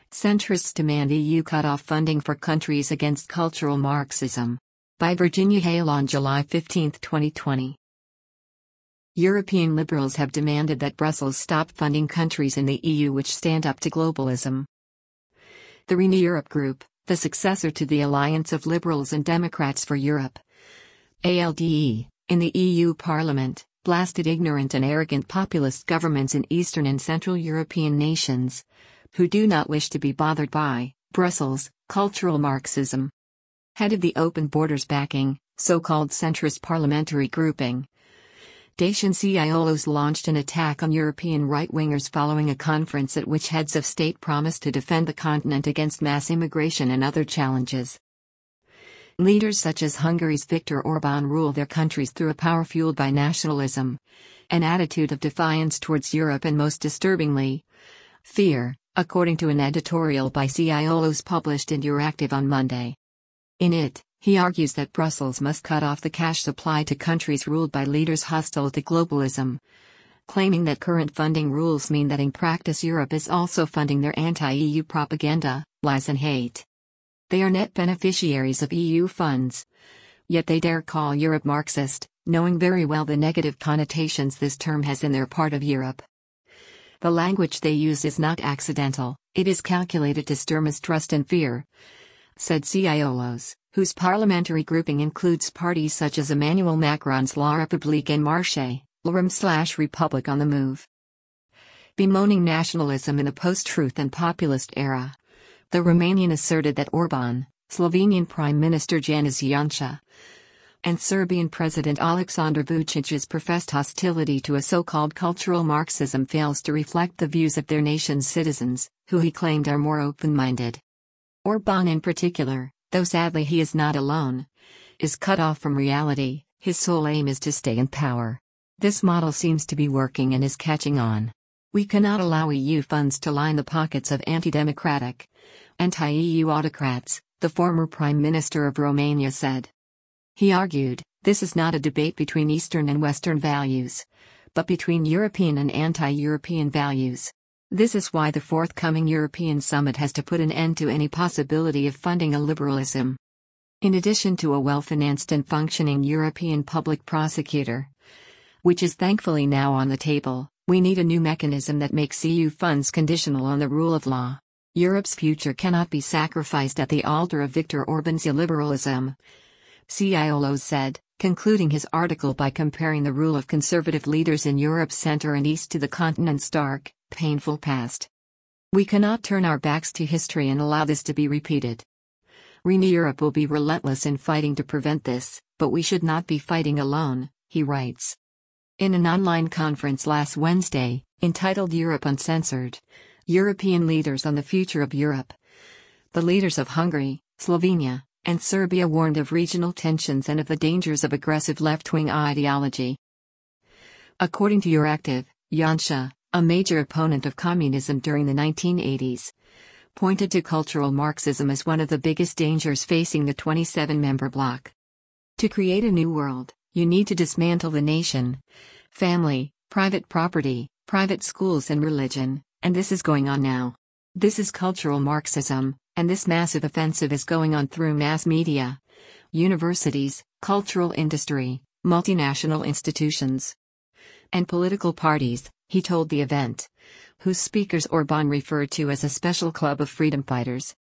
Centrists demand EU cut off funding for countries against cultural Marxism. By Virginia Hale on July 15, 2020. European liberals have demanded that Brussels stop funding countries in the EU which stand up to globalism. The Renew Europe Group, the successor to the Alliance of Liberals and Democrats for Europe, ALDE, in the EU Parliament, blasted ignorant and arrogant populist governments in Eastern and Central European nations, who do not wish to be bothered by Brussels' cultural Marxism. Head of the Open Borders backing, so-called centrist parliamentary grouping, Dacian Cioloș launched an attack on European right-wingers following a conference at which heads of state promised to defend the continent against mass immigration and other challenges. Leaders such as Hungary's Viktor Orbán rule their countries through a power fueled by nationalism, an attitude of defiance towards Europe and most disturbingly, fear, according to an editorial by Cioloș published in Euractiv on Monday. In it, he argues that Brussels must cut off the cash supply to countries ruled by leaders hostile to globalism, claiming that current funding rules mean that in practice Europe is also funding their anti-EU propaganda, lies and hate. They are net beneficiaries of EU funds. Yet they dare call Europe Marxist, knowing very well the negative connotations this term has in their part of Europe. The language they use is not accidental, it is calculated to stir mistrust and fear, said Cioloș, whose parliamentary grouping includes parties such as Emmanuel Macron's La République En Marche, LREM/Republic on the Move. Bemoaning nationalism in a post-truth and populist era, the Romanian asserted that Orbán, Slovenian Prime Minister Janez Janša, and Serbian President Aleksandar Vučić's professed hostility to a so-called cultural Marxism fails to reflect the views of their nation's citizens, who he claimed are more open-minded. Orbán in particular, though sadly he is not alone, is cut off from reality. His sole aim is to stay in power. This model seems to be working and is catching on. We cannot allow EU funds to line the pockets of anti-democratic, anti-EU autocrats, the former Prime Minister of Romania said. He argued, this is not a debate between Eastern and Western values, but between European and anti-European values. This is why the forthcoming European summit has to put an end to any possibility of funding a liberalism. In addition to a well-financed and functioning European public prosecutor, which is thankfully now on the table, we need a new mechanism that makes EU funds conditional on the rule of law. Europe's future cannot be sacrificed at the altar of Viktor Orbán's illiberalism, Cioloș said, concluding his article by comparing the rule of conservative leaders in Europe's center and east to the continent's dark, painful past. We cannot turn our backs to history and allow this to be repeated. Renew Europe will be relentless in fighting to prevent this, but we should not be fighting alone, he writes. In an online conference last Wednesday, entitled Europe Uncensored, European Leaders on the Future of Europe, the leaders of Hungary, Slovenia, and Serbia warned of regional tensions and of the dangers of aggressive left-wing ideology. According to Euractiv, Janša, a major opponent of communism during the 1980s, pointed to cultural Marxism as one of the biggest dangers facing the 27-member bloc. To create a new world, you need to dismantle the nation, family, private property, private schools and religion, and this is going on now. This is cultural Marxism, and this massive offensive is going on through mass media, universities, cultural industry, multinational institutions, and political parties, he told the event, whose speakers Orbán referred to as a special club of freedom fighters.